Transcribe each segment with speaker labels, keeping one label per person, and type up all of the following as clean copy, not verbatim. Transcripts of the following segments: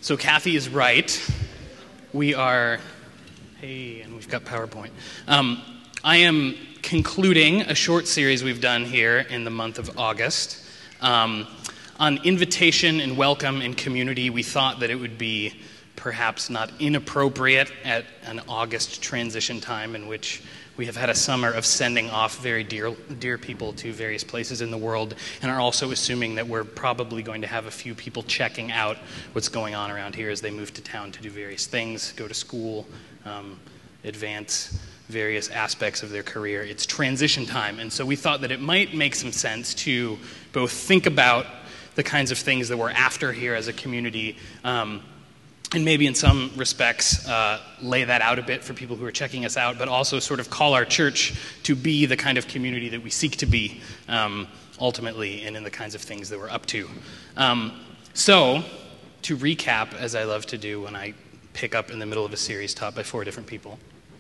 Speaker 1: So Kathy is right. We are, hey, and we've got PowerPoint. I am concluding a short series we've done here in the month of August. On invitation and welcome and community, we thought that it would be perhaps not inappropriate at an August transition time in which we have had a summer of sending off very dear people to various places in the world, and are also assuming that we're probably going to have a few people checking out what's going on around here as they move to town to do various things, go to school, advance various aspects of their career. It's transition time, and so we thought that it might make some sense to both think about the kinds of things that we're after here as a community, and maybe in some respects lay that out a bit for people who are checking us out, but also sort of call our church to be the kind of community that we seek to be ultimately, and in the kinds of things that we're up to. So, to recap, as I love to do when I pick up in the middle of a series taught by 4 different people,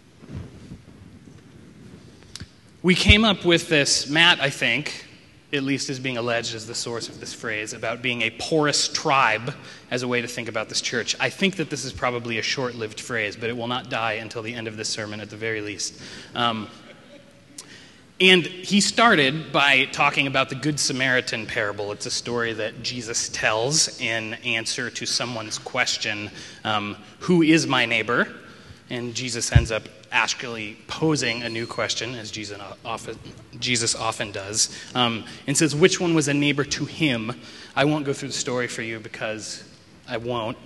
Speaker 1: we came up with this, Matt, I think, at least is being alleged as the source of this phrase, about being a porous tribe as a way to think about this church. I think that this is probably a short-lived phrase, but it will not die until the end of this sermon at the very least. And he started by talking about the Good Samaritan parable. It's a story that Jesus tells in answer to someone's question, who is my neighbor? And Jesus ends up actually posing a new question, as Jesus often does, and says, which one was a neighbor to him? I won't go through the story for you because I won't.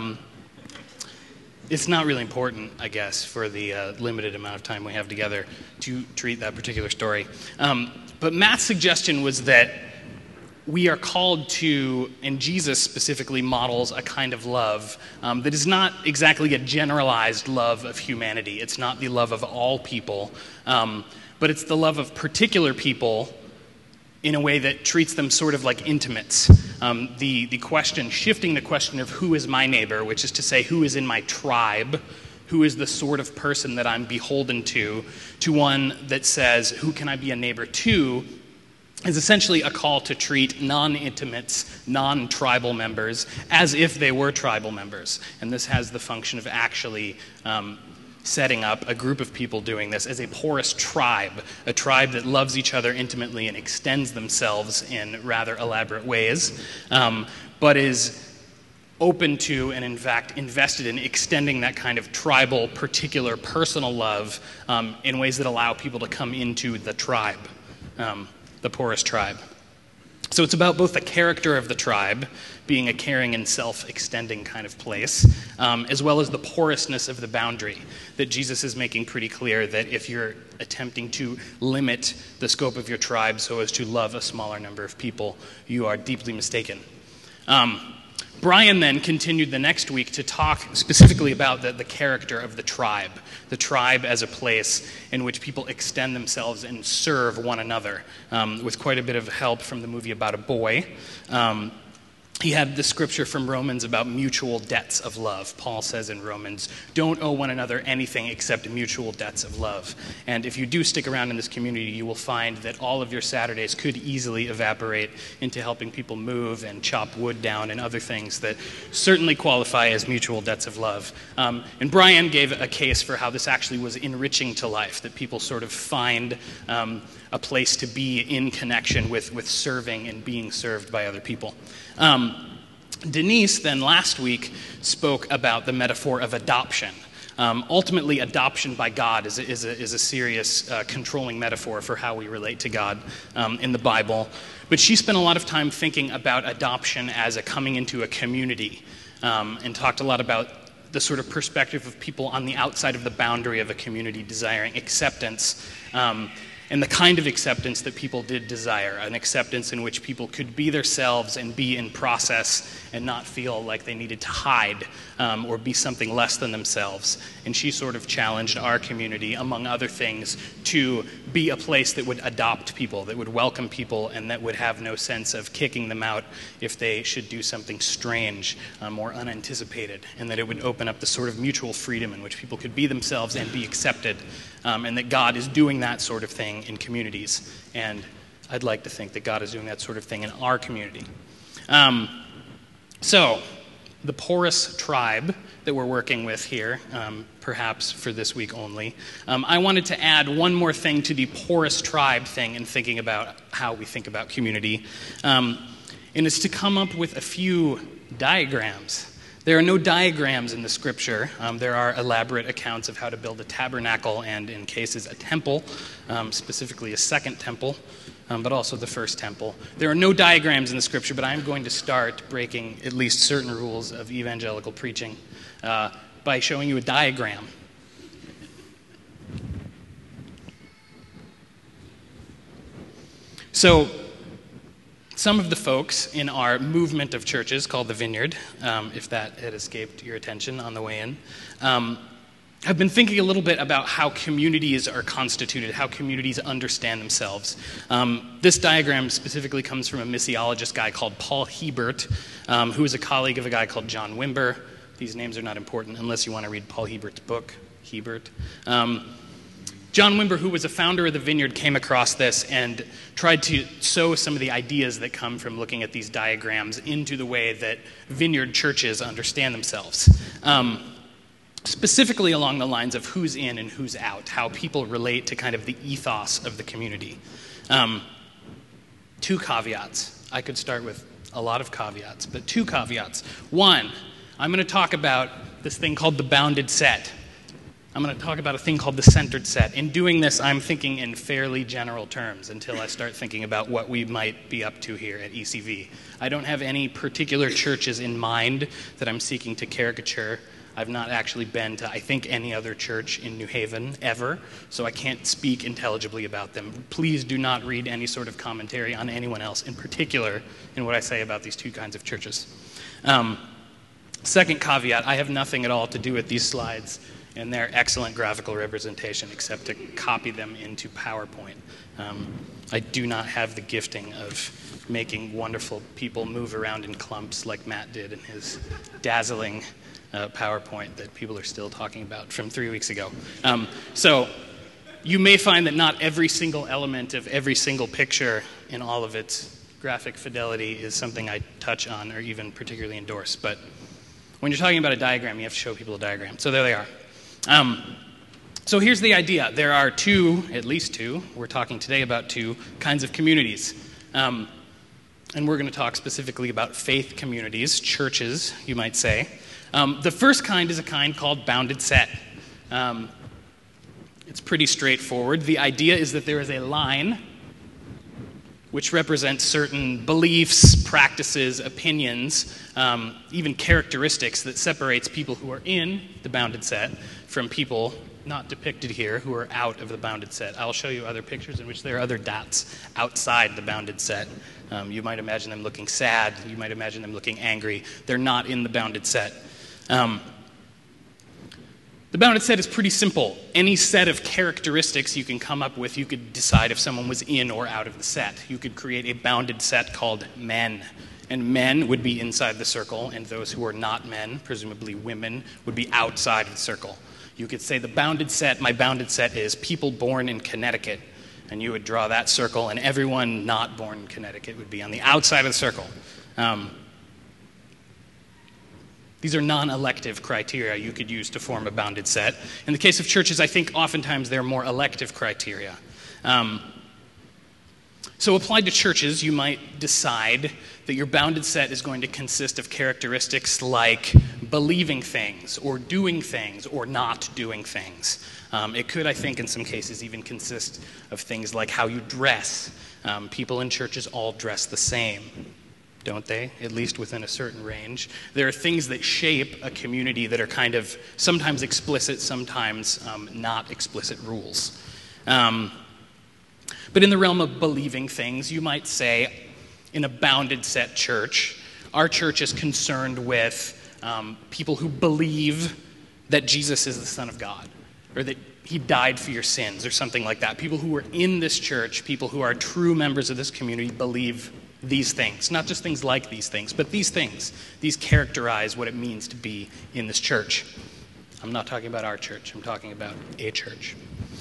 Speaker 1: It's not really important, I guess, for the limited amount of time we have together to treat that particular story. But Matt's suggestion was that we are called to, and Jesus specifically models a kind of love that is not exactly a generalized love of humanity. It's not the love of all people, but it's the love of particular people in a way that treats them sort of like intimates. The question, shifting the question of who is my neighbor, which is to say who is in my tribe, who is the sort of person that I'm beholden to one that says who can I be a neighbor to, is essentially a call to treat non-intimates, non-tribal members as if they were tribal members. And this has the function of actually setting up a group of people doing this as a porous tribe, a tribe that loves each other intimately and extends themselves in rather elaborate ways, but is open to and in fact invested in extending that kind of tribal, particular, personal love in ways that allow people to come into the tribe. The porous tribe. So it's about both the character of the tribe, being a caring and self-extending kind of place, as well as the porousness of the boundary, that Jesus is making pretty clear that if you're attempting to limit the scope of your tribe so as to love a smaller number of people, you are deeply mistaken. Brian then continued the next week to talk specifically about the character of the tribe as a place in which people extend themselves and serve one another, with quite a bit of help from the movie about a boy. He had the scripture from Romans about mutual debts of love. Paul says in Romans, don't owe one another anything except mutual debts of love. And if you do stick around in this community, you will find that all of your Saturdays could easily evaporate into helping people move and chop wood down and other things that certainly qualify as mutual debts of love. And Brian gave a case for how this actually was enriching to life, that people sort of find a place to be in connection with serving and being served by other people. Denise then last week spoke about the metaphor of adoption. Ultimately, adoption by God is a serious controlling metaphor for how we relate to God in the Bible. But she spent a lot of time thinking about adoption as a coming into a community, and talked a lot about the sort of perspective of people on the outside of the boundary of a community desiring acceptance, and the kind of acceptance that people did desire, an acceptance in which people could be themselves and be in process and not feel like they needed to hide or be something less than themselves. And she sort of challenged our community, among other things, to be a place that would adopt people, that would welcome people, and that would have no sense of kicking them out if they should do something strange or unanticipated, and that it would open up the sort of mutual freedom in which people could be themselves and be accepted, and that God is doing that sort of thing in communities. And I'd like to think that God is doing that sort of thing in our community. So the porous tribe that we're working with here, perhaps for this week only, I wanted to add one more thing to the porous tribe thing in thinking about how we think about community, and it's to come up with a few diagrams. There are no diagrams in the scripture. There are elaborate accounts of how to build a tabernacle and, in cases, a temple, specifically a second temple, but also the first temple. There are no diagrams in the scripture, but I'm going to start breaking at least certain rules of evangelical preaching by showing you a diagram. So, some of the folks in our movement of churches called the Vineyard, if that had escaped your attention on the way in, have been thinking a little bit about how communities are constituted, how communities understand themselves. This diagram specifically comes from a missiologist guy called Paul Hebert, who is a colleague of a guy called John Wimber. These names are not important unless you want to read Paul Hebert's book, Hebert. John Wimber, who was a founder of the Vineyard, came across this and tried to sew some of the ideas that come from looking at these diagrams into the way that Vineyard churches understand themselves. Specifically along the lines of who's in and who's out, how people relate to kind of the ethos of the community. Two caveats. I could start with a lot of caveats, but two caveats. One, I'm going to talk about this thing called the bounded set. I'm going to talk about a thing called the centered set. In doing this, I'm thinking in fairly general terms until I start thinking about what we might be up to here at ECV. I don't have any particular churches in mind that I'm seeking to caricature. I've not actually been to, I think, any other church in New Haven ever, so I can't speak intelligibly about them. Please do not read any sort of commentary on anyone else, in particular in what I say about these two kinds of churches. Second caveat, I have nothing at all to do with these slides and their excellent graphical representation except to copy them into PowerPoint. I do not have the gifting of making wonderful people move around in clumps like Matt did in his dazzling PowerPoint that people are still talking about from 3 weeks ago. So you may find that not every single element of every single picture in all of its graphic fidelity is something I touch on or even particularly endorse. But when you're talking about a diagram, you have to show people a diagram. So there they are. So here's the idea. There are at least two, we're talking today about two kinds of communities. And we're going to talk specifically about faith communities, churches, you might say. The first kind is a kind called bounded set. It's pretty straightforward. The idea is that there is a line which represents certain beliefs, practices, opinions, even characteristics that separates people who are in the bounded set from people not depicted here who are out of the bounded set. I'll show you other pictures in which there are other dots outside the bounded set. You might imagine them looking sad. You might imagine them looking angry. They're not in the bounded set. The bounded set is pretty simple. Any set of characteristics you can come up with, you could decide if someone was in or out of the set. You could create a bounded set called men. And men would be inside the circle, and those who are not men, presumably women, would be outside of the circle. You could say my bounded set is people born in Connecticut. And you would draw that circle, and everyone not born in Connecticut would be on the outside of the circle. These are non-elective criteria you could use to form a bounded set. In the case of churches, I think oftentimes they're more elective criteria. So applied to churches, you might decide that your bounded set is going to consist of characteristics like believing things, or doing things, or not doing things. It could, I think, in some cases even consist of things like how you dress. People in churches all dress the same, don't they? At least within a certain range. There are things that shape a community that are kind of sometimes explicit, sometimes not explicit rules. But in the realm of believing things, you might say, in a bounded set church, our church is concerned with people who believe that Jesus is the Son of God, or that he died for your sins, or something like that. People who are in this church, people who are true members of this community, believe these things. Not just things like these things, but these things. These characterize what it means to be in this church. I'm not talking about our church. I'm talking about a church.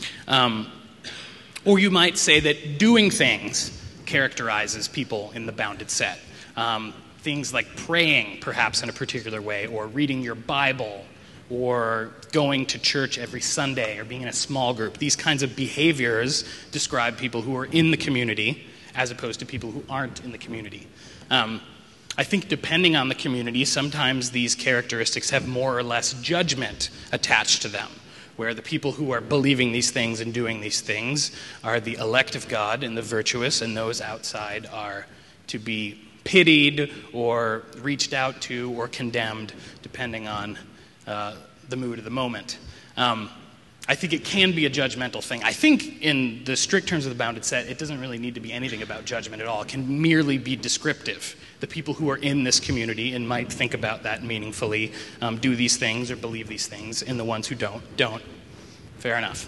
Speaker 1: Or you might say that doing things characterizes people in the bounded set. things like praying, perhaps in a particular way, or reading your Bible, or going to church every Sunday, or being in a small group. These kinds of behaviors describe people who are in the community as opposed to people who aren't in the community. I think depending on the community, sometimes these characteristics have more or less judgment attached to them, where the people who are believing these things and doing these things are the elect of God and the virtuous, and those outside are to be pitied or reached out to or condemned, depending on the mood of the moment. I think it can be a judgmental thing. I think in the strict terms of the bounded set, it doesn't really need to be anything about judgment at all. It can merely be descriptive. The people who are in this community and might think about that meaningfully do these things or believe these things, and the ones who don't. Fair enough.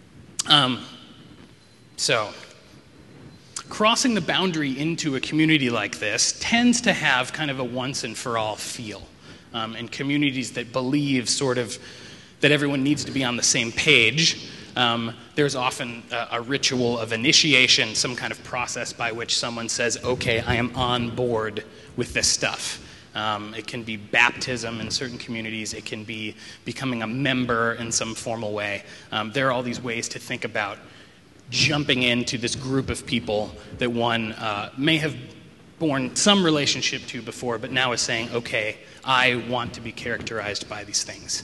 Speaker 1: So, crossing the boundary into a community like this tends to have kind of a once-and-for-all feel. And communities that believe sort of that everyone needs to be on the same page, there's often a ritual of initiation, some kind of process by which someone says, okay, I am on board with this stuff. It can be baptism in certain communities. It can be becoming a member in some formal way. There are all these ways to think about jumping into this group of people that one may have borne some relationship to before, but now is saying, okay, I want to be characterized by these things.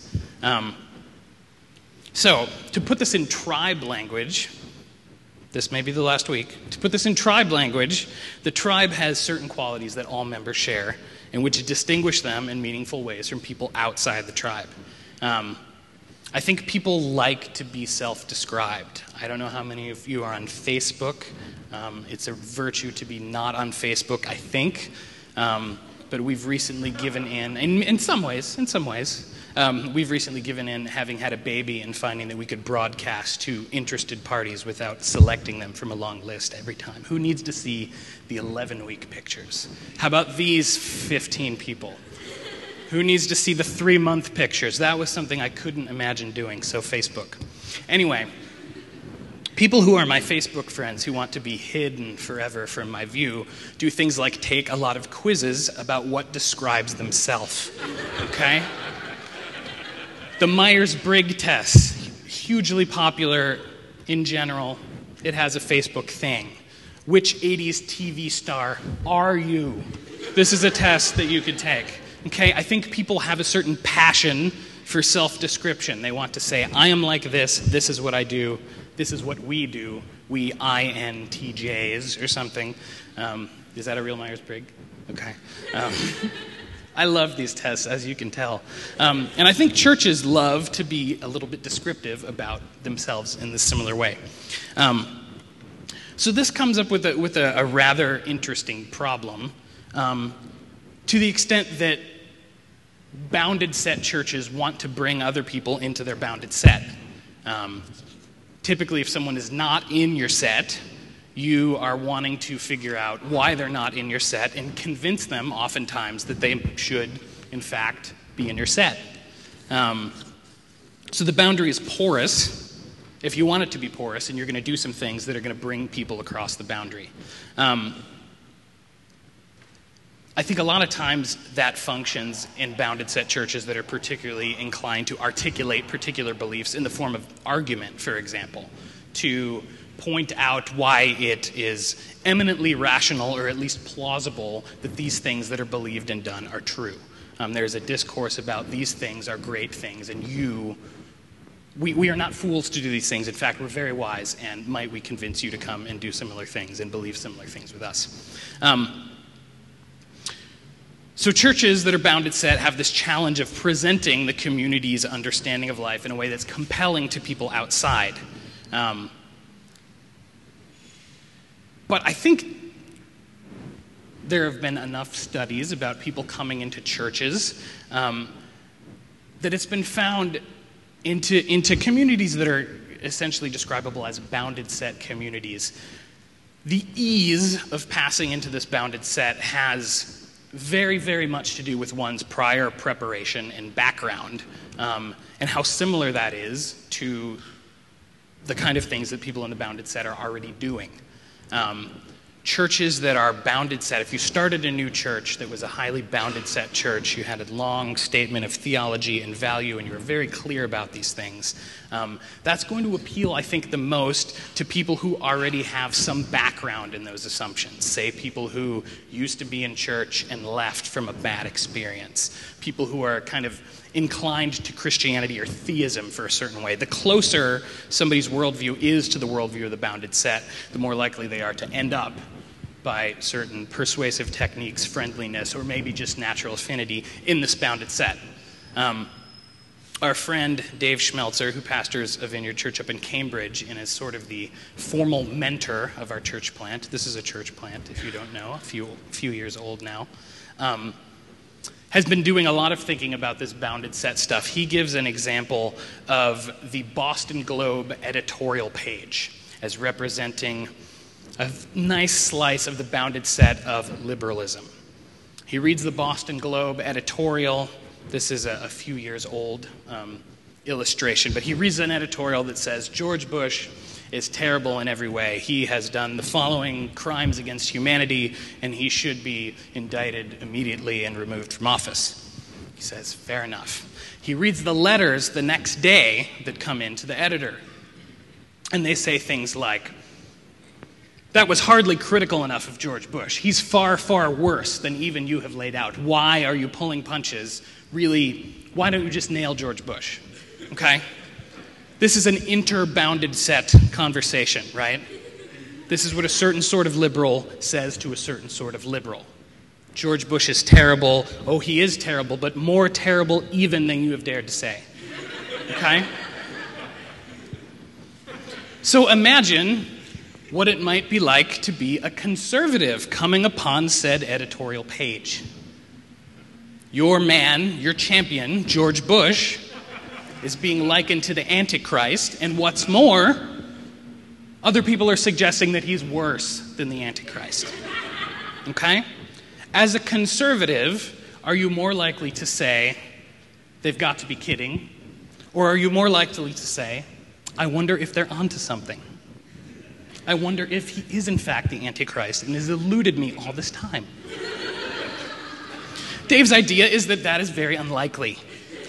Speaker 1: So, to put this in tribe language, this may be the last week, to put this in tribe language, the tribe has certain qualities that all members share, and which distinguish them in meaningful ways from people outside the tribe. I think people like to be self-described. I don't know how many of you are on Facebook. It's a virtue to be not on Facebook, I think. But we've recently given in some ways, we've recently given in having had a baby and finding that we could broadcast to interested parties without selecting them from a long list every time. Who needs to see the 11-week pictures? How about these 15 people? Who needs to see the 3-month pictures? That was something I couldn't imagine doing, so Facebook. Anyway, people who are my Facebook friends who want to be hidden forever from my view do things like take a lot of quizzes about what describes themselves, okay? The Myers-Briggs test, hugely popular in general. It has a Facebook thing. Which 80s TV star are you? This is a test that you could take. Okay, I think people have a certain passion for self-description. They want to say, I am like this is what I do, this is what we do, we INTJs or something. Is that a real Myers-Briggs? Okay. I love these tests, as you can tell. And I think churches love to be a little bit descriptive about themselves in this similar way. So this comes up with a rather interesting problem, to the extent that bounded set churches want to bring other people into their bounded set. Typically, if someone is not in your set, you are wanting to figure out why they're not in your set and convince them oftentimes that they should, in fact, be in your set. So the boundary is porous if you want it to be porous, and you're going to do some things that are going to bring people across the boundary. I think a lot of times that functions in bounded set churches that are particularly inclined to articulate particular beliefs in the form of argument, for example, to point out why it is eminently rational or at least plausible that these things that are believed and done are true. There's a discourse about these things are great things, and we are not fools to do these things. In fact, we're very wise, and might we convince you to come and do similar things and believe similar things with us. So churches that are bounded set have this challenge of presenting the community's understanding of life in a way that's compelling to people outside. But I think there have been enough studies about people coming into churches that it's been found into communities that are essentially describable as bounded set communities. The ease of passing into this bounded set has very, very much to do with one's prior preparation and background, and how similar that is to the kind of things that people in the bounded set are already doing. churches that are bounded set, if you started a new church that was a highly bounded set church, you had a long statement of theology and value, and you were very clear about these things, that's going to appeal, I think, the most to people who already have some background in those assumptions. Say people who used to be in church and left from a bad experience. People who are kind of inclined to Christianity or theism for a certain way. The closer somebody's worldview is to the worldview of the bounded set, the more likely they are to end up by certain persuasive techniques, friendliness, or maybe just natural affinity in this bounded set. Our friend Dave Schmelzer, who pastors a Vineyard Church up in Cambridge and is sort of the formal mentor of our church plant. This is a church plant, if you don't know, a few years old now. Has been doing a lot of thinking about this bounded set stuff. He gives an example of the Boston Globe editorial page as representing a nice slice of the bounded set of liberalism. He reads the Boston Globe editorial. This is a few years old illustration, but he reads an editorial that says, George Bush is terrible in every way. He has done the following crimes against humanity, and he should be indicted immediately and removed from office. He says, fair enough. He reads the letters the next day that come in to the editor, and they say things like, that was hardly critical enough of George Bush. He's far, far worse than even you have laid out. Why are you pulling punches? Really, why don't you just nail George Bush? Okay? This is an interbounded set conversation, right? This is what a certain sort of liberal says to a certain sort of liberal. George Bush is terrible. Oh, he is terrible, but more terrible even than you have dared to say. Okay? So imagine what it might be like to be a conservative coming upon said editorial page. Your man, your champion, George Bush, is being likened to the Antichrist, and what's more, other people are suggesting that he's worse than the Antichrist. Okay? As a conservative, are you more likely to say, they've got to be kidding? Or are you more likely to say, I wonder if they're onto something? I wonder if he is in fact the Antichrist and has eluded me all this time. Dave's idea is that that is very unlikely.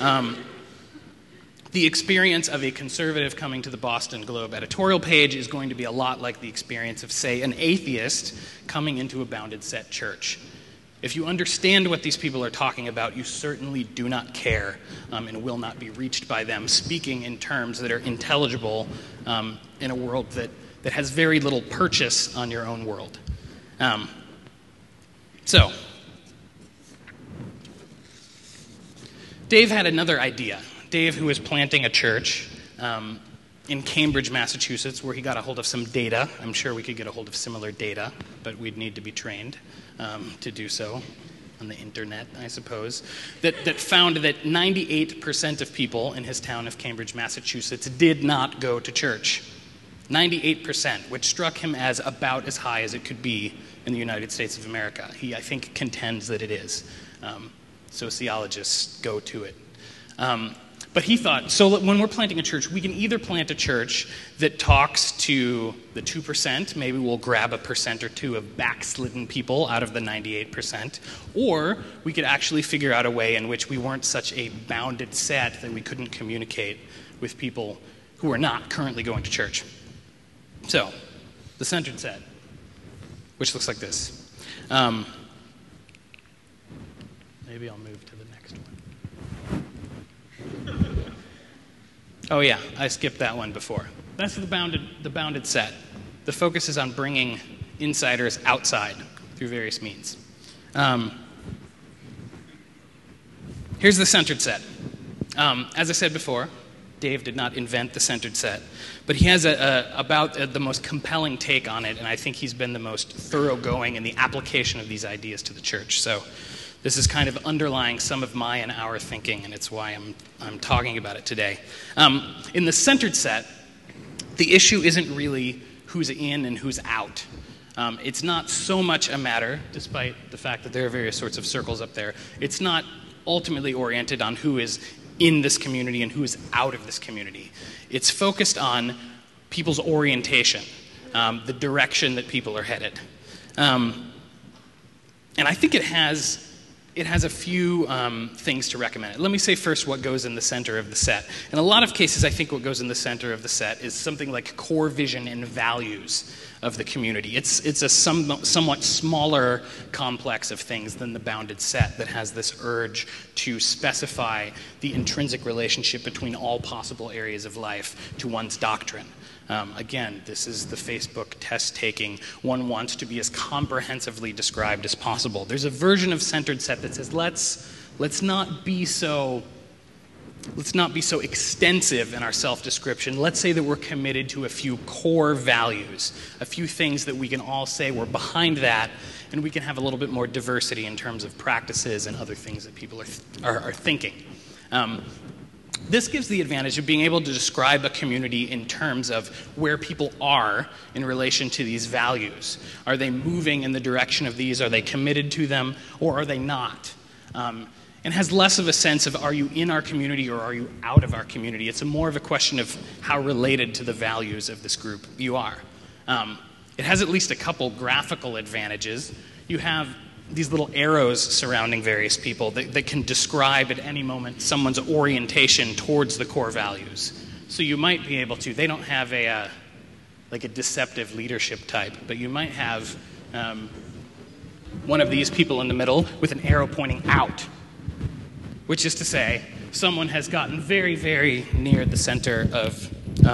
Speaker 1: The experience of a conservative coming to the Boston Globe editorial page is going to be a lot like the experience of, say, an atheist coming into a bounded set church. If you understand what these people are talking about, you certainly do not care and will not be reached by them speaking in terms that are intelligible in a world that has very little purchase on your own world. So, Dave had another idea. Dave, who was planting a church in Cambridge, Massachusetts, where he got a hold of some data. I'm sure we could get a hold of similar data, but we'd need to be trained to do so on the internet, I suppose, that found that 98% of people in his town of Cambridge, Massachusetts, did not go to church. 98%, which struck him as about as high as it could be in the United States of America. He, I think, contends that it is. Sociologists go to it. But he thought, so when we're planting a church, we can either plant a church that talks to the 2%, maybe we'll grab a percent or two of backslidden people out of the 98%, or we could actually figure out a way in which we weren't such a bounded set that we couldn't communicate with people who are not currently going to church. So, the centered set, which looks like this. Maybe I'll move to the next one. Oh yeah, I skipped that one before. That's the bounded set. The focus is on bringing insiders outside through various means. Here's the centered set. As I said before, Dave did not invent the centered set, but he has about the most compelling take on it, and I think he's been the most thoroughgoing in the application of these ideas to the church. So this is kind of underlying some of my and our thinking, and it's why I'm talking about it today. In the centered set, the issue isn't really who's in and who's out. It's not so much a matter, despite the fact that there are various sorts of circles up there, it's not ultimately oriented on who is in this community and who is out of this community. It's focused on people's orientation, the direction that people are headed. And I think it has a few things to recommend. Let me say first what goes in the center of the set. In a lot of cases, I think what goes in the center of the set is something like core vision and values of the community. It's a somewhat smaller complex of things than the bounded set that has this urge to specify the intrinsic relationship between all possible areas of life to one's doctrine. Again, this is the Facebook test taking. One wants to be as comprehensively described as possible. There's a version of centered set that says, let's not be so extensive in our self-description. Let's say that we're committed to a few core values, a few things that we can all say we're behind that, and we can have a little bit more diversity in terms of practices and other things that people are thinking. This gives the advantage of being able to describe a community in terms of where people are in relation to these values. Are they moving in the direction of these? Are they committed to them? Or are they not? And has less of a sense of, are you in our community or are you out of our community? It's more of a question of how related to the values of this group you are. It has at least a couple graphical advantages. You have these little arrows surrounding various people that can describe at any moment someone's orientation towards the core values. So you might be able to, they don't have a deceptive leadership type, but you might have one of these people in the middle with an arrow pointing out, which is to say someone has gotten very, very near the center of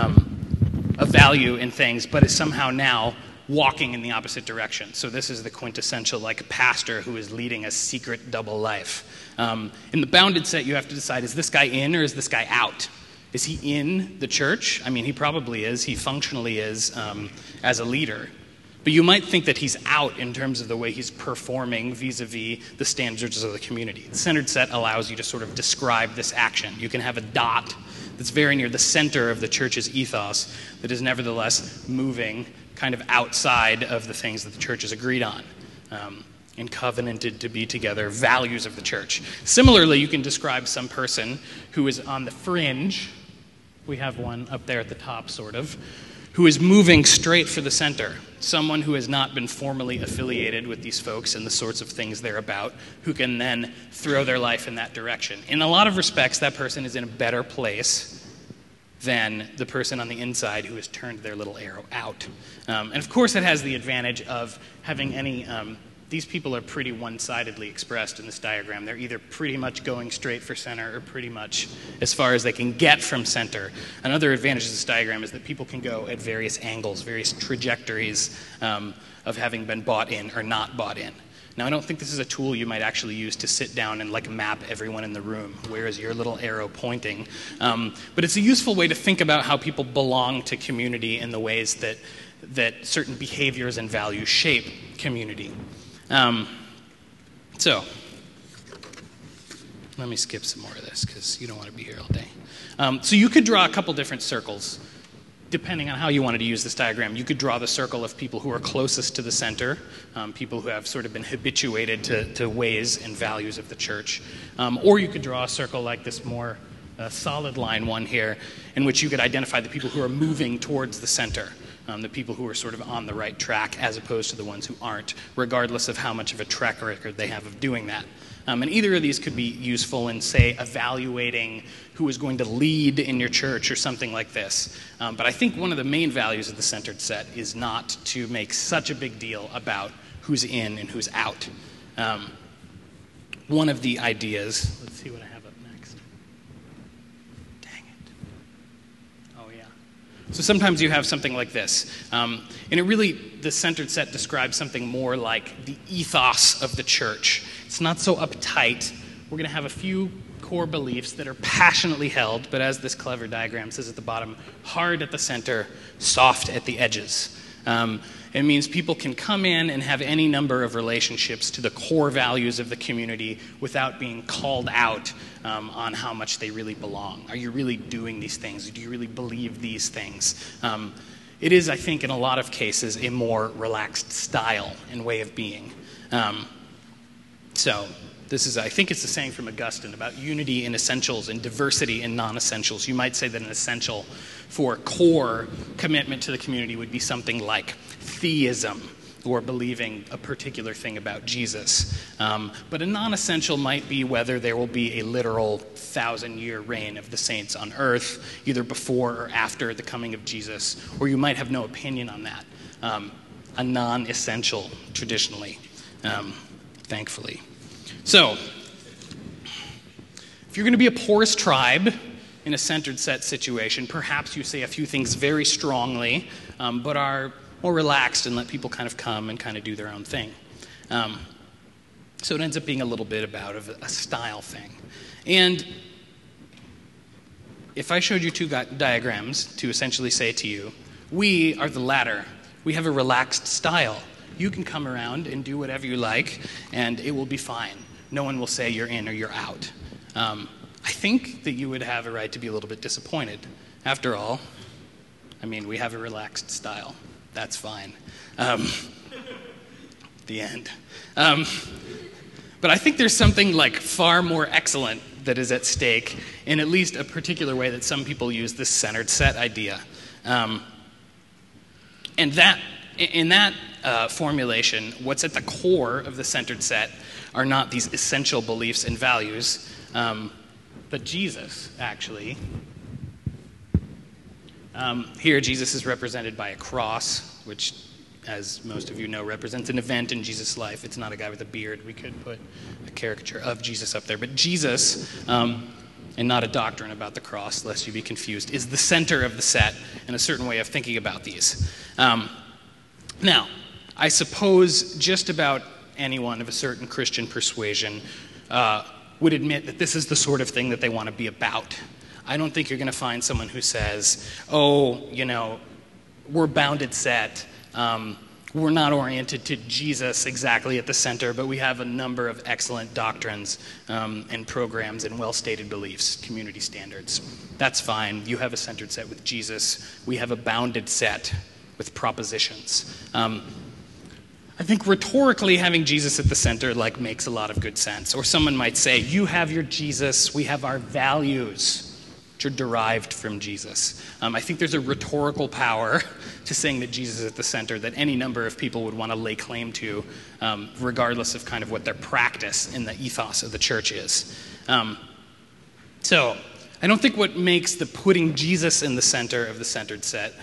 Speaker 1: a value in things, but is somehow now walking in the opposite direction. So this is the quintessential pastor who is leading a secret double life. In the bounded set, you have to decide, is this guy in or is this guy out? Is he in the church? I mean, he probably is. He functionally is as a leader. But you might think that he's out in terms of the way he's performing vis-a-vis the standards of the community. The centered set allows you to sort of describe this action. You can have a dot that's very near the center of the church's ethos that is nevertheless moving kind of outside of the things that the church has agreed on and covenanted to be together, values of the church. Similarly, you can describe some person who is on the fringe. We have one up there at the top, sort of, who is moving straight for the center. Someone who has not been formally affiliated with these folks and the sorts of things they're about, who can then throw their life in that direction. In a lot of respects, that person is in a better place than the person on the inside who has turned their little arrow out. And of course, it has the advantage of having any... these people are pretty one-sidedly expressed in this diagram. They're either pretty much going straight for center or pretty much as far as they can get from center. Another advantage of this diagram is that people can go at various angles, various trajectories of having been bought in or not bought in. Now, I don't think this is a tool you might actually use to sit down and map everyone in the room. Where is your little arrow pointing? But it's a useful way to think about how people belong to community in the ways that certain behaviors and values shape community. So, let me skip some more of this because you don't want to be here all day. So you could draw a couple different circles depending on how you wanted to use this diagram. You could draw the circle of people who are closest to the center, people who have sort of been habituated to ways and values of the church. Or you could draw a circle like this more solid line one here, in which you could identify the people who are moving towards the center. The people who are sort of on the right track as opposed to the ones who aren't, regardless of how much of a track record they have of doing that. And either of these could be useful in, say, evaluating who is going to lead in your church or something like this. But I think one of the main values of the centered set is not to make such a big deal about who's in and who's out. One of the ideas, let's see what I have up next. Dang it. Oh, yeah. So sometimes you have something like this. And it really, the centered set describes something more like the ethos of the church. It's not so uptight. We're going to have a few core beliefs that are passionately held, but as this clever diagram says at the bottom, hard at the center, soft at the edges. It means people can come in and have any number of relationships to the core values of the community without being called out on how much they really belong. Are you really doing these things? Do you really believe these things? It is, I think, in a lot of cases, a more relaxed style and way of being. So this is, I think it's the saying from Augustine about unity in essentials and diversity in non-essentials. You might say that an essential for core commitment to the community would be something like theism or believing a particular thing about Jesus. But a non-essential might be whether there will be a literal 1,000-year reign of the saints on earth, either before or after the coming of Jesus, or you might have no opinion on that. A non-essential, traditionally, thankfully. So, if you're going to be a porous tribe in a centered set situation, perhaps you say a few things very strongly, but are more relaxed and let people kind of come and kind of do their own thing. So it ends up being a little bit about a style thing. And if I showed you two diagrams to essentially say to you, we are the latter. We have a relaxed style. You can come around and do whatever you like, and it will be fine. No one will say you're in or you're out. I think that you would have a right to be a little bit disappointed. After all, I mean, we have a relaxed style. That's fine. The end. But I think there's something like far more excellent that is at stake in at least a particular way that some people use this centered set idea. And that, in that formulation, what's at the core of the centered set are not these essential beliefs and values, but Jesus, actually. Here, Jesus is represented by a cross, which, as most of you know, represents an event in Jesus' life. It's not a guy with a beard. We could put a caricature of Jesus up there. But Jesus, and not a doctrine about the cross, lest you be confused, is the center of the set in a certain way of thinking about these. Now, I suppose just about anyone of a certain Christian persuasion would admit that this is the sort of thing that they want to be about. I don't think you're going to find someone who says, oh, you know, we're bounded set. We're not oriented to Jesus exactly at the center, but we have a number of excellent doctrines and programs and well-stated beliefs, community standards. That's fine. You have a centered set with Jesus. We have a bounded set with propositions. I think rhetorically having Jesus at the center makes a lot of good sense. Or someone might say, you have your Jesus, we have our values, which are derived from Jesus. I think there's a rhetorical power to saying that Jesus is at the center that any number of people would want to lay claim to, regardless of kind of what their practice in the ethos of the church is. So I don't think what makes the putting Jesus in the center of the centered set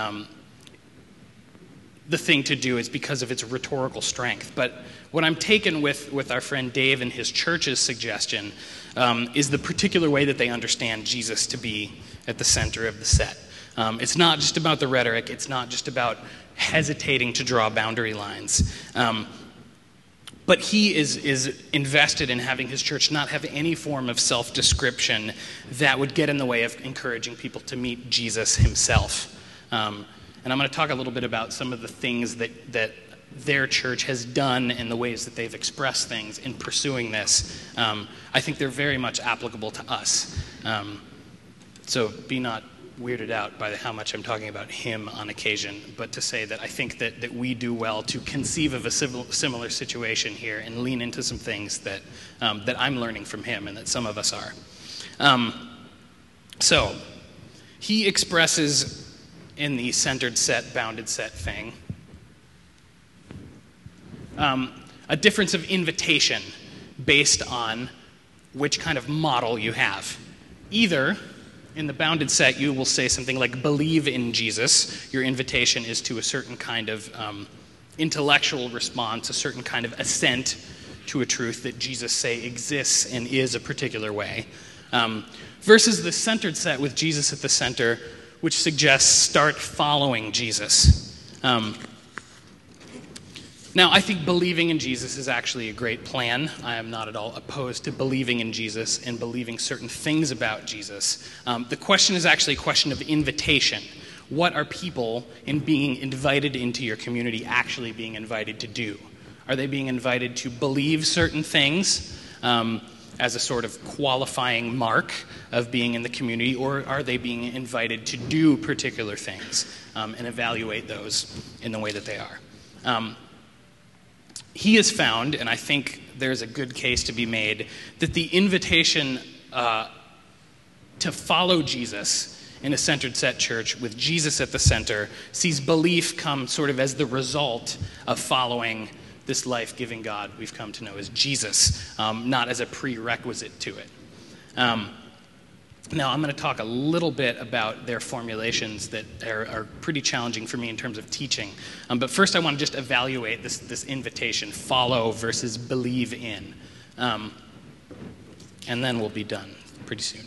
Speaker 1: the thing to do is because of its rhetorical strength. But what I'm taken with our friend Dave and his church's suggestion is the particular way that they understand Jesus to be at the center of the set. It's not just about the rhetoric. It's not just about hesitating to draw boundary lines. But he is invested in having his church not have any form of self-description that would get in the way of encouraging people to meet Jesus himself. And I'm going to talk a little bit about some of the things that their church has done and the ways that they've expressed things in pursuing this. I think they're very much applicable to us. So be not weirded out by how much I'm talking about him on occasion, but to say that I think that we do well to conceive of a similar situation here and lean into some things that I'm learning from him and that some of us are. So he expresses in the centered set, bounded set thing, a difference of invitation based on which kind of model you have. Either in the bounded set, you will say something like, believe in Jesus. Your invitation is to a certain kind of intellectual response, a certain kind of assent to a truth that Jesus say exists and is a particular way. Versus the centered set with Jesus at the center, which suggests start following Jesus. Now, I think believing in Jesus is actually a great plan. I am not at all opposed to believing in Jesus and believing certain things about Jesus. The question is actually a question of invitation. What are people in being invited into your community actually being invited to do? Are they being invited to believe certain things as a sort of qualifying mark of being in the community, or are they being invited to do particular things and evaluate those in the way that they are? He has found, and I think there's a good case to be made, that the invitation to follow Jesus in a centered set church with Jesus at the center sees belief come sort of as the result of following this life-giving God we've come to know as Jesus, not as a prerequisite to it. Now, I'm going to talk a little bit about their formulations that are pretty challenging for me in terms of teaching. But first, I want to just evaluate this invitation, follow versus believe in. And then we'll be done pretty soon.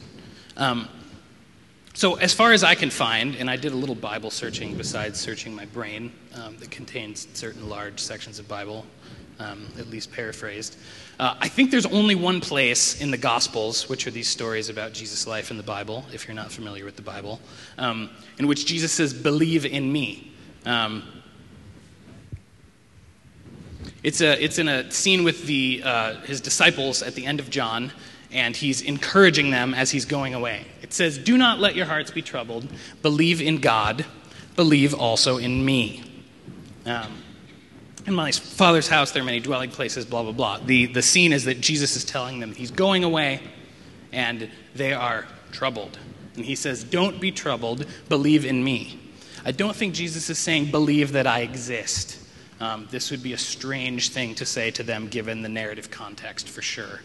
Speaker 1: So as far as I can find, and I did a little Bible searching besides searching my brain that contains certain large sections of Bible, at least paraphrased. I think there's only one place in the Gospels, which are these stories about Jesus' life in the Bible, if you're not familiar with the Bible, in which Jesus says, believe in me. It's in a scene with his disciples at the end of John, and he's encouraging them as he's going away. It says, do not let your hearts be troubled. Believe in God. Believe also in me. In my Father's house there are many dwelling places, blah, blah, blah. The scene is that Jesus is telling them he's going away, and they are troubled. And he says, don't be troubled. Believe in me. I don't think Jesus is saying, believe that I exist. This would be a strange thing to say to them given the narrative context, for sure.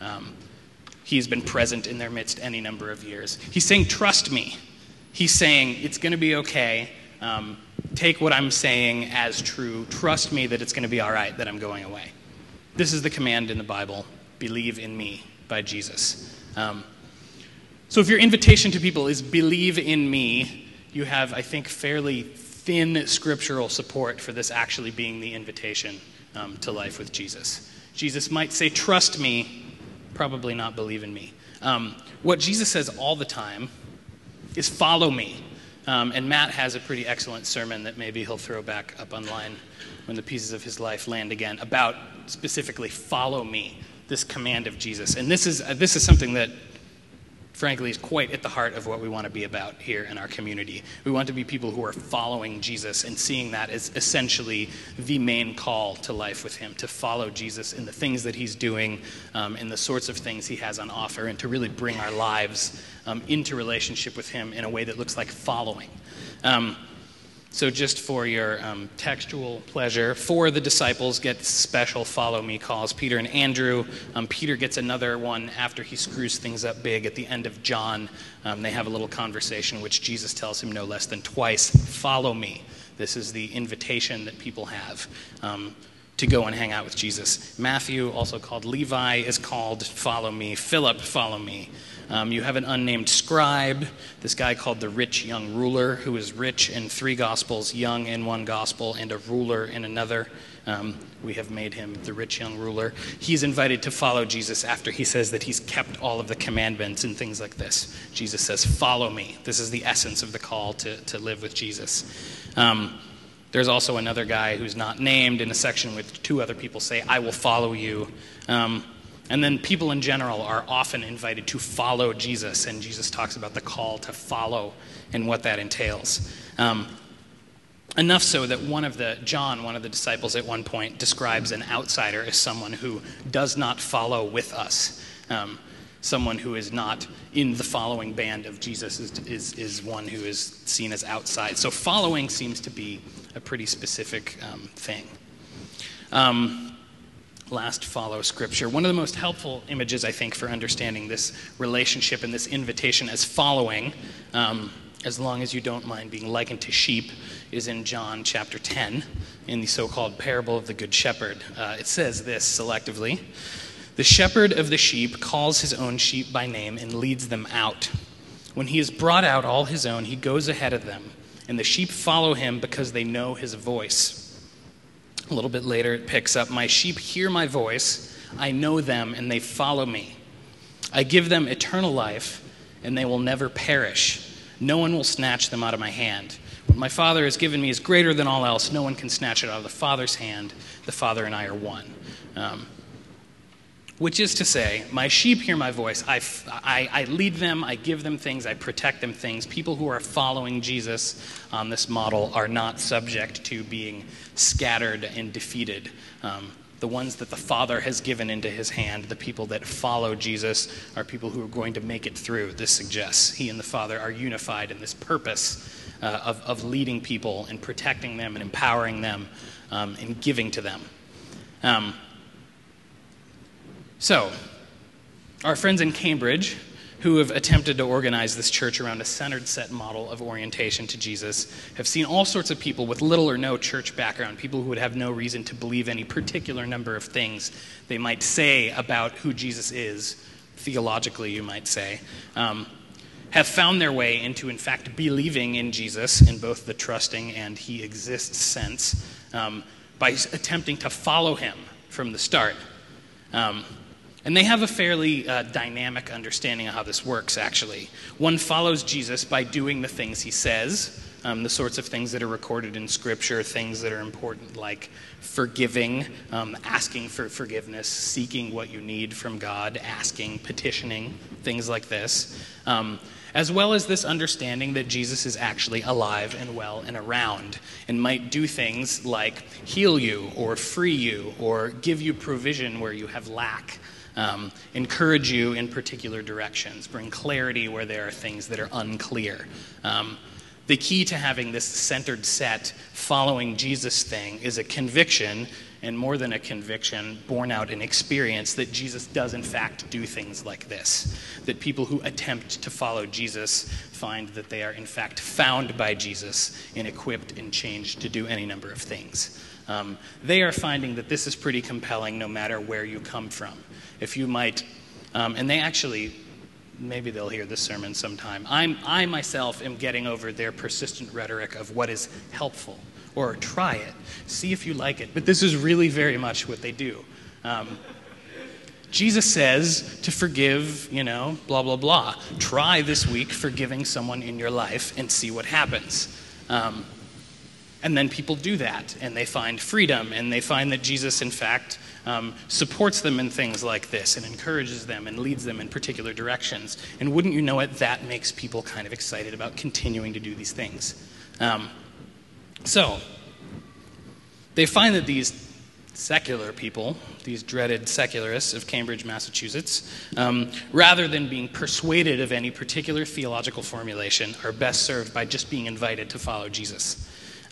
Speaker 1: He's been present in their midst any number of years. He's saying, trust me. He's saying, it's going to be okay. Take what I'm saying as true. Trust me that it's going to be all right, that I'm going away. This is the command in the Bible, believe in me, by Jesus. So if your invitation to people is believe in me, you have, I think, fairly thin scriptural support for this actually being the invitation to life with Jesus. Jesus might say, trust me, probably not believe in me. What Jesus says all the time is follow me. And Matt has a pretty excellent sermon that maybe he'll throw back up online when the pieces of his life land again, about specifically follow me, this command of Jesus. And this is something that, frankly, is quite at the heart of what we want to be about here in our community. We want to be people who are following Jesus and seeing that as essentially the main call to life with him, to follow Jesus in the things that he's doing, in the sorts of things he has on offer, and to really bring our lives into relationship with him in a way that looks like following. So just for your textual pleasure, 4 of the disciples get special follow me calls, Peter and Andrew. Peter gets another one after he screws things up big at the end of John. They have a little conversation which Jesus tells him no less than twice, follow me. This is the invitation that people have to go and hang out with Jesus. Matthew, also called Levi, is called follow me. Philip, follow me. You have an unnamed scribe, this guy called the rich young ruler, who is rich in 3 gospels, young in 1 gospel, and a ruler in another. We have made him the rich young ruler. He's invited to follow Jesus after he says that he's kept all of the commandments and things like this. Jesus says, follow me. This is the essence of the call to live with Jesus. There's also another guy who's not named in a section with 2 other people say, I will follow you. And then people in general are often invited to follow Jesus, and Jesus talks about the call to follow and what that entails. Enough so that John, one of the disciples at one point, describes an outsider as someone who does not follow with us. Someone who is not in the following band of Jesus is one who is seen as outside. So following seems to be a pretty specific thing. Last, follow scripture. One of the most helpful images, I think, for understanding this relationship and this invitation as following, as long as you don't mind being likened to sheep, is in John chapter 10, in the so-called parable of the Good Shepherd. It says this selectively: the shepherd of the sheep calls his own sheep by name and leads them out. When he has brought out all his own, he goes ahead of them, and the sheep follow him because they know his voice. A little bit later, it picks up, my sheep hear my voice, I know them, and they follow me. I give them eternal life, and they will never perish. No one will snatch them out of my hand. What my Father has given me is greater than all else. No one can snatch it out of the Father's hand. The Father and I are one. Which is to say, my sheep hear my voice. I lead them, I give them things, I protect them things. People who are following Jesus on this model are not subject to being scattered and defeated. The ones that the Father has given into his hand, the people that follow Jesus, are people who are going to make it through, this suggests. He and the Father are unified in this purpose of leading people and protecting them and empowering them and giving to them. So, our friends in Cambridge, who have attempted to organize this church around a centered set model of orientation to Jesus, have seen all sorts of people with little or no church background, people who would have no reason to believe any particular number of things they might say about who Jesus is, theologically you might say, have found their way into, in fact, believing in Jesus in both the trusting and he exists sense by attempting to follow him from the start. And they have a fairly dynamic understanding of how this works, actually. One follows Jesus by doing the things he says, the sorts of things that are recorded in Scripture, things that are important like forgiving, asking for forgiveness, seeking what you need from God, asking, petitioning, things like this. As well as this understanding that Jesus is actually alive and well and around and might do things like heal you or free you or give you provision where you have lack. Encourage you in particular directions, bring clarity where there are things that are unclear. The key to having this centered set, following Jesus thing is a conviction, and more than a conviction, born out in experience that Jesus does in fact do things like this. That people who attempt to follow Jesus find that they are in fact found by Jesus and equipped and changed to do any number of things. They are finding that this is pretty compelling no matter where you come from. If you might, and they actually, maybe they'll hear this sermon sometime. I myself am getting over their persistent rhetoric of what is helpful, or try it, see if you like it. But this is really very much what they do. Jesus says to forgive, blah, blah, blah. Try this week forgiving someone in your life and see what happens. And then people do that, and they find freedom, and they find that Jesus, in fact, supports them in things like this and encourages them and leads them in particular directions. And wouldn't you know it, that makes people kind of excited about continuing to do these things. So, they find that these secular people, these dreaded secularists of Cambridge, Massachusetts, rather than being persuaded of any particular theological formulation, are best served by just being invited to follow Jesus.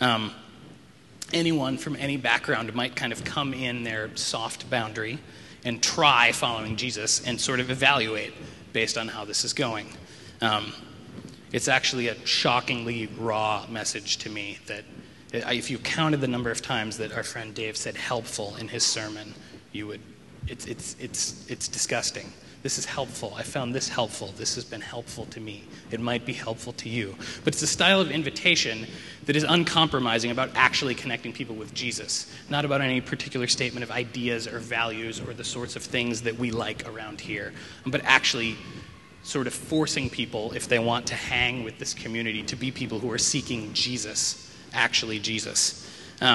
Speaker 1: Anyone from any background might kind of come in their soft boundary and try following Jesus and sort of evaluate based on how this is going. It's actually a shockingly raw message to me that if you counted the number of times that our friend Dave said helpful in his sermon, you would, it's disgusting. This is helpful. I found this helpful. This has been helpful to me. It might be helpful to you. But it's a style of invitation that is uncompromising about actually connecting people with Jesus, not about any particular statement of ideas or values or the sorts of things that we like around here, but actually sort of forcing people, if they want to hang with this community, to be people who are seeking Jesus, actually Jesus.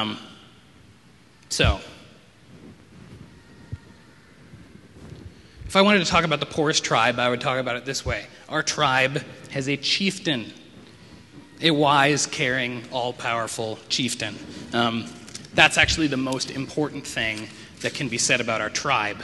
Speaker 1: If I wanted to talk about the poorest tribe, I would talk about it this way. Our tribe has a chieftain, a wise, caring, all-powerful chieftain. That's actually the most important thing that can be said about our tribe.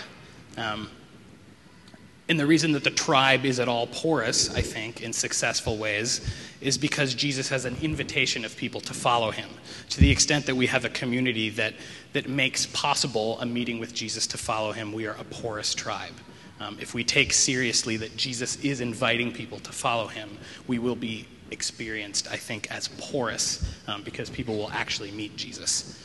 Speaker 1: And the reason that the tribe is at all porous, I think, in successful ways, is because Jesus has an invitation of people to follow him. To the extent that we have a community that makes possible a meeting with Jesus to follow him, we are a porous tribe. If we take seriously that Jesus is inviting people to follow him, we will be experienced, I think, as porous because people will actually meet Jesus.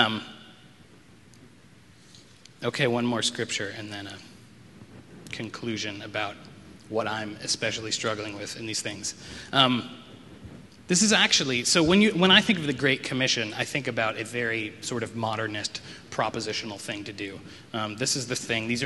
Speaker 1: Okay, one more scripture and then a conclusion about what I'm especially struggling with in these things. This is actually, so when I think of the Great Commission, I think about a very sort of modernist propositional thing to do. This is the thing, these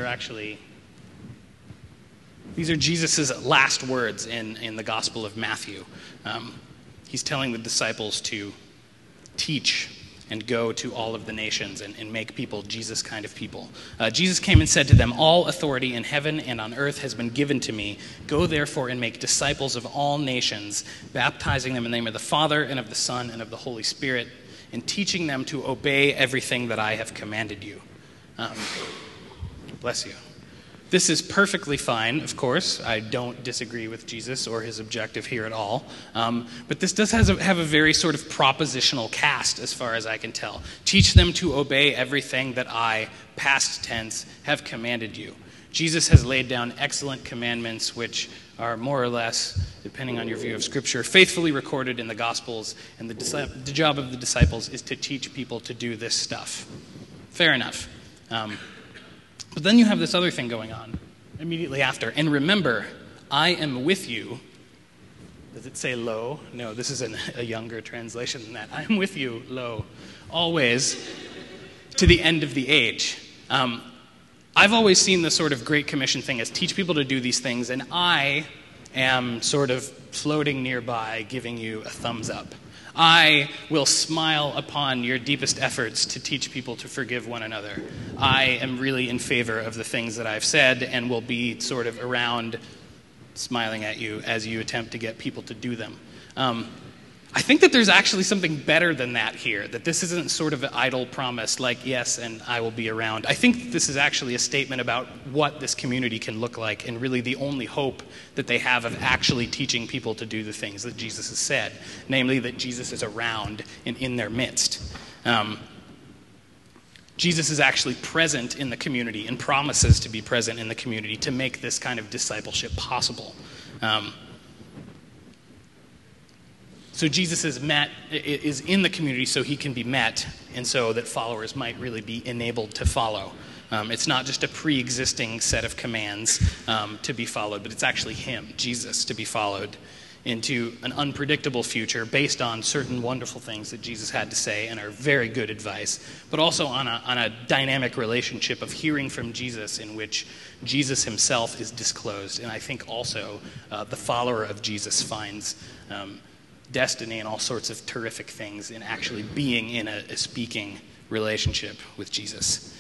Speaker 1: are Jesus' last words in the Gospel of Matthew. He's telling the disciples to teach and go to all of the nations and make people Jesus kind of people. Jesus came and said to them, "All authority in heaven and on earth has been given to me. Go therefore and make disciples of all nations, baptizing them in the name of the Father and of the Son and of the Holy Spirit, and teaching them to obey everything that I have commanded you." Bless you. This is perfectly fine, of course. I don't disagree with Jesus or his objective here at all. But this does have a very sort of propositional cast, as far as I can tell. Teach them to obey everything that I, past tense, have commanded you. Jesus has laid down excellent commandments, which are more or less, depending on your view of Scripture, faithfully recorded in the Gospels, and the job of the disciples is to teach people to do this stuff. Fair enough. But then you have this other thing going on immediately after. And remember, I am with you. Does it say lo? No, this is a younger translation than that. I am with you, lo, always, to the end of the age. I've always seen the sort of Great Commission thing as teach people to do these things, and I am sort of floating nearby giving you a thumbs up. I will smile upon your deepest efforts to teach people to forgive one another. I am really in favor of the things that I've said and will be sort of around smiling at you as you attempt to get people to do them. I think that there's actually something better than that here, that this isn't sort of an idle promise like, yes, and I will be around. I think this is actually a statement about what this community can look like and really the only hope that they have of actually teaching people to do the things that Jesus has said, namely that Jesus is around and in their midst. Jesus is actually present in the community and promises to be present in the community to make this kind of discipleship possible. So Jesus is in the community so he can be met, and so that followers might really be enabled to follow. It's not just a pre-existing set of commands to be followed, but it's actually him, Jesus, to be followed into an unpredictable future based on certain wonderful things that Jesus had to say and are very good advice, but also on a dynamic relationship of hearing from Jesus in which Jesus himself is disclosed. And I think also the follower of Jesus finds destiny and all sorts of terrific things in actually being in a speaking relationship with Jesus.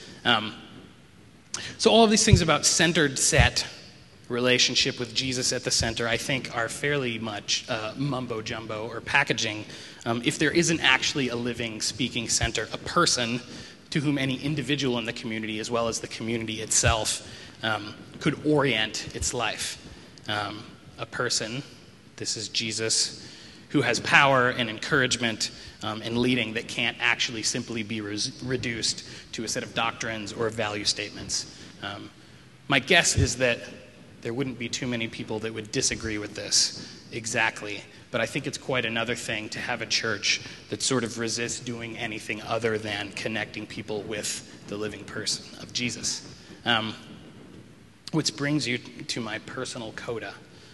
Speaker 1: So all of these things about centered set, relationship with Jesus at the center, I think are fairly much mumbo-jumbo or packaging if there isn't actually a living, speaking center, a person to whom any individual in the community, as well as the community itself, could orient its life. A person, this is Jesus, who has power and encouragement and leading that can't actually simply be reduced to a set of doctrines or value statements. My guess is that there wouldn't be too many people that would disagree with this exactly, but I think it's quite another thing to have a church that sort of resists doing anything other than connecting people with the living person of Jesus. Which brings you to my personal coda.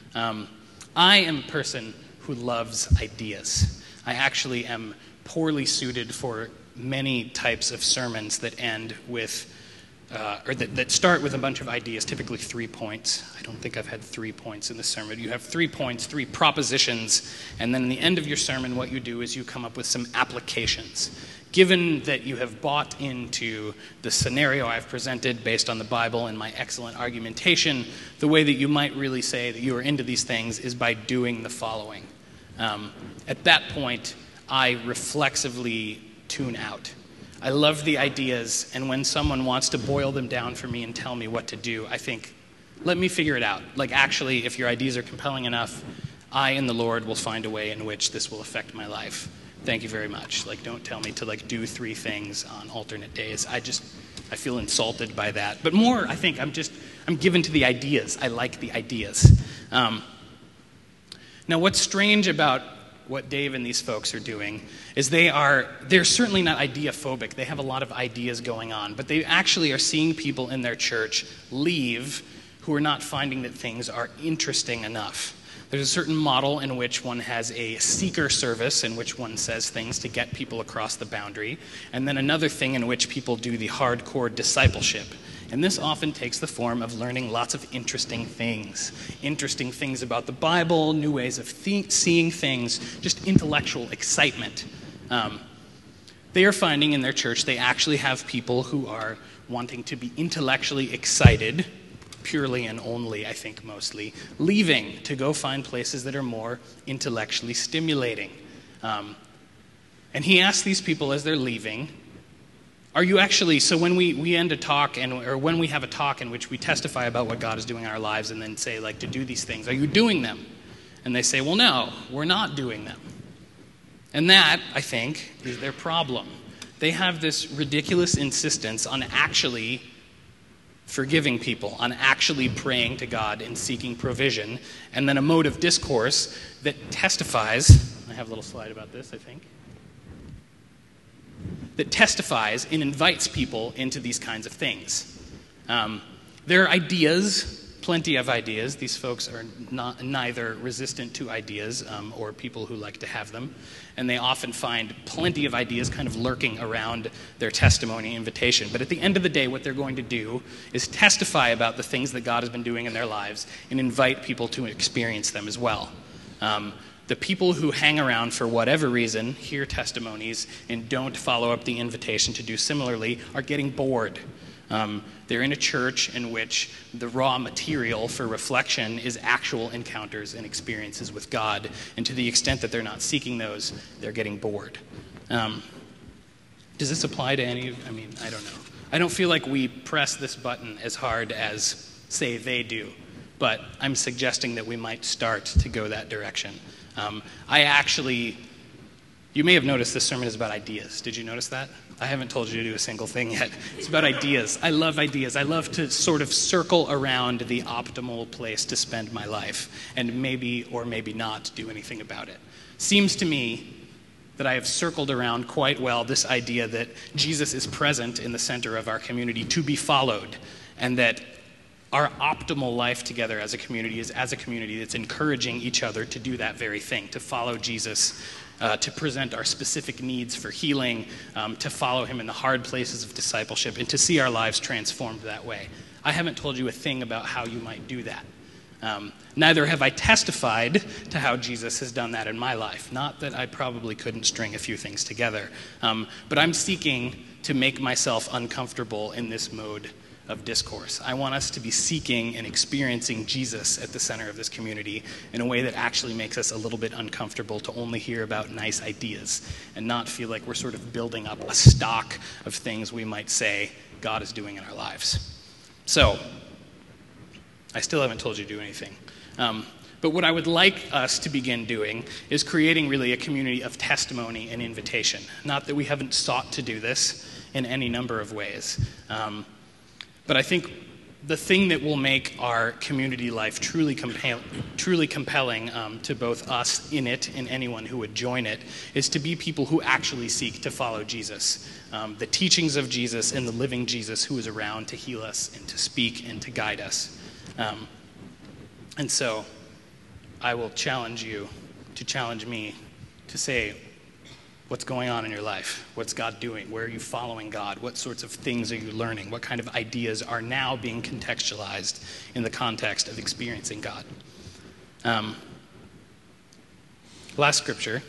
Speaker 1: I am a person who loves ideas. I actually am poorly suited for many types of sermons that end with, or that start with a bunch of ideas, typically 3 points. I don't think I've had 3 points in the sermon. You have 3 points, 3 propositions, and then in the end of your sermon, what you do is you come up with some applications. Given that you have bought into the scenario I've presented based on the Bible and my excellent argumentation, the way that you might really say that you are into these things is by doing the following. At that point, I reflexively tune out. I love the ideas, and when someone wants to boil them down for me and tell me what to do, I think, let me figure it out. Like, actually, if your ideas are compelling enough, I and the Lord will find a way in which this will affect my life. Thank you very much. Like, don't tell me to, like, do 3 things on alternate days. I feel insulted by that. But more, I think, I'm given to the ideas. I like the ideas. Now, what's strange about what Dave and these folks are doing is they're certainly not idea-phobic. They have a lot of ideas going on, but they actually are seeing people in their church leave who are not finding that things are interesting enough. There's a certain model in which one has a seeker service in which one says things to get people across the boundary, and then another thing in which people do the hardcore discipleship. And this often takes the form of learning lots of interesting things about the Bible, new ways of seeing things, just intellectual excitement. They are finding in their church they actually have people who are wanting to be intellectually excited, purely and only, I think mostly, leaving to go find places that are more intellectually stimulating. And he asks these people as they're leaving, Are you actually, so when we end a talk, or when we have a talk in which we testify about what God is doing in our lives and then say, like, to do these things, are you doing them? And they say, well, no, we're not doing them. And that, I think, is their problem. They have this ridiculous insistence on actually forgiving people, on actually praying to God and seeking provision, and then a mode of discourse that testifies, I have a little slide about this, I think, that testifies and invites people into these kinds of things. There are ideas, plenty of ideas. These folks are neither resistant to ideas or people who like to have them, and they often find plenty of ideas kind of lurking around their testimony invitation. But at the end of the day, what they're going to do is testify about the things that God has been doing in their lives and invite people to experience them as well. The people who hang around for whatever reason, hear testimonies, and don't follow up the invitation to do similarly are getting bored. They're in a church in which the raw material for reflection is actual encounters and experiences with God. And to the extent that they're not seeking those, they're getting bored. Does this apply to any of, I don't know. I don't feel like we press this button as hard as, say, they do. But I'm suggesting that we might start to go that direction. You may have noticed this sermon is about ideas. Did you notice that? I haven't told you to do a single thing yet. It's about ideas. I love ideas. I love to sort of circle around the optimal place to spend my life and maybe or maybe not do anything about it. Seems to me that I have circled around quite well this idea that Jesus is present in the center of our community to be followed, and that our optimal life together as a community is as a community that's encouraging each other to do that very thing, to follow Jesus, to present our specific needs for healing, to follow him in the hard places of discipleship, and to see our lives transformed that way. I haven't told you a thing about how you might do that. Neither have I testified to how Jesus has done that in my life. Not that I probably couldn't string a few things together, but I'm seeking to make myself uncomfortable in this mode of discourse. I want us to be seeking and experiencing Jesus at the center of this community in a way that actually makes us a little bit uncomfortable to only hear about nice ideas and not feel like we're sort of building up a stock of things we might say God is doing in our lives. So, I still haven't told you to do anything. But what I would like us to begin doing is creating really a community of testimony and invitation. Not that we haven't sought to do this in any number of ways. But I think the thing that will make our community life truly compelling to both us in it and anyone who would join it is to be people who actually seek to follow Jesus, the teachings of Jesus and the living Jesus who is around to heal us and to speak and to guide us. And so I will challenge you to challenge me to say, what's going on in your life? What's God doing? Where are you following God? What sorts of things are you learning? What kind of ideas are now being contextualized in the context of experiencing God? Last scripture.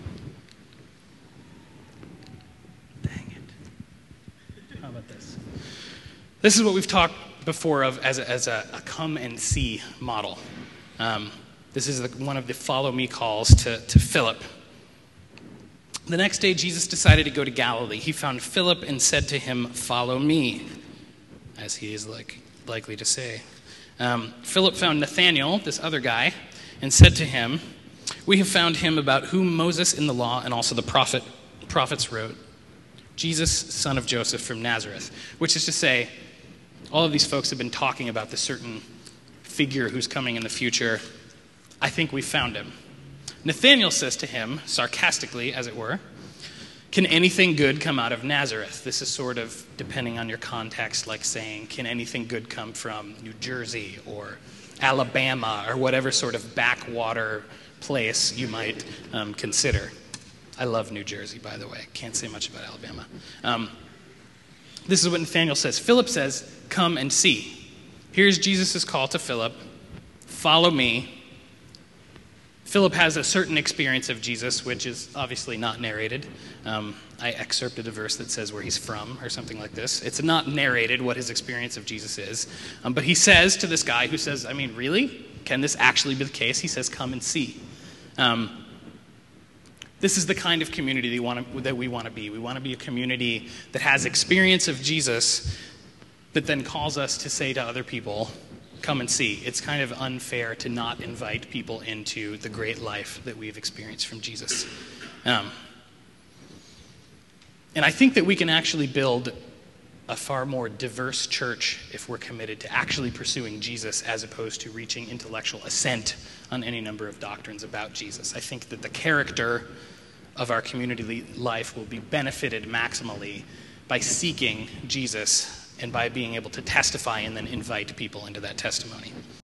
Speaker 1: Dang it. How about this? This is what we've talked before of as a come and see model. This is one of the follow me calls to Philip. The next day, Jesus decided to go to Galilee. He found Philip and said to him, "Follow me," as he is likely to say. Philip found Nathanael, this other guy, and said to him, "We have found him about whom Moses in the law and also the prophets wrote, Jesus, son of Joseph from Nazareth." Which is to say, all of these folks have been talking about this certain figure who's coming in the future. I think we found him. Nathanael says to him, sarcastically, as it were, "Can anything good come out of Nazareth?" This is sort of, depending on your context, like saying, can anything good come from New Jersey or Alabama or whatever sort of backwater place you might consider. I love New Jersey, by the way. Can't say much about Alabama. This is what Nathanael says. Philip says, "Come and see." Here's Jesus' call to Philip. Follow me. Philip has a certain experience of Jesus, which is obviously not narrated. I excerpted a verse that says where he's from or something like this. It's not narrated what his experience of Jesus is. But he says to this guy who says, really? Can this actually be the case? He says, "Come and see." This is the kind of community that we want to be. We want to be a community that has experience of Jesus, that then calls us to say to other people, come and see. It's kind of unfair to not invite people into the great life that we've experienced from Jesus. And I think that we can actually build a far more diverse church if we're committed to actually pursuing Jesus as opposed to reaching intellectual assent on any number of doctrines about Jesus. I think that the character of our community life will be benefited maximally by seeking Jesus and by being able to testify and then invite people into that testimony.